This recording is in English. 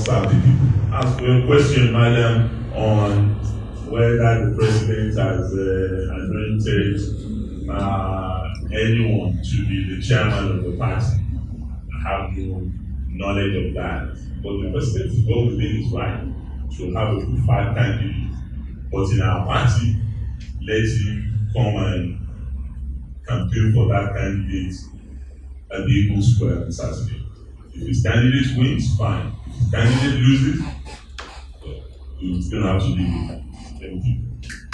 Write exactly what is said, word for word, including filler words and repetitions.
serve the people. As for your question, madam, on whether the president has uh, anointed uh, anyone to be the chairman of the party, I have no knowledge of that. But the president is well within his right to have a preferred candidate. But in our party, let him come and campaign for that candidate at the Eagle Square on Saturday. If his candidate wins, fine. If his candidate loses, uh, he's going to have to leave it. Thank you.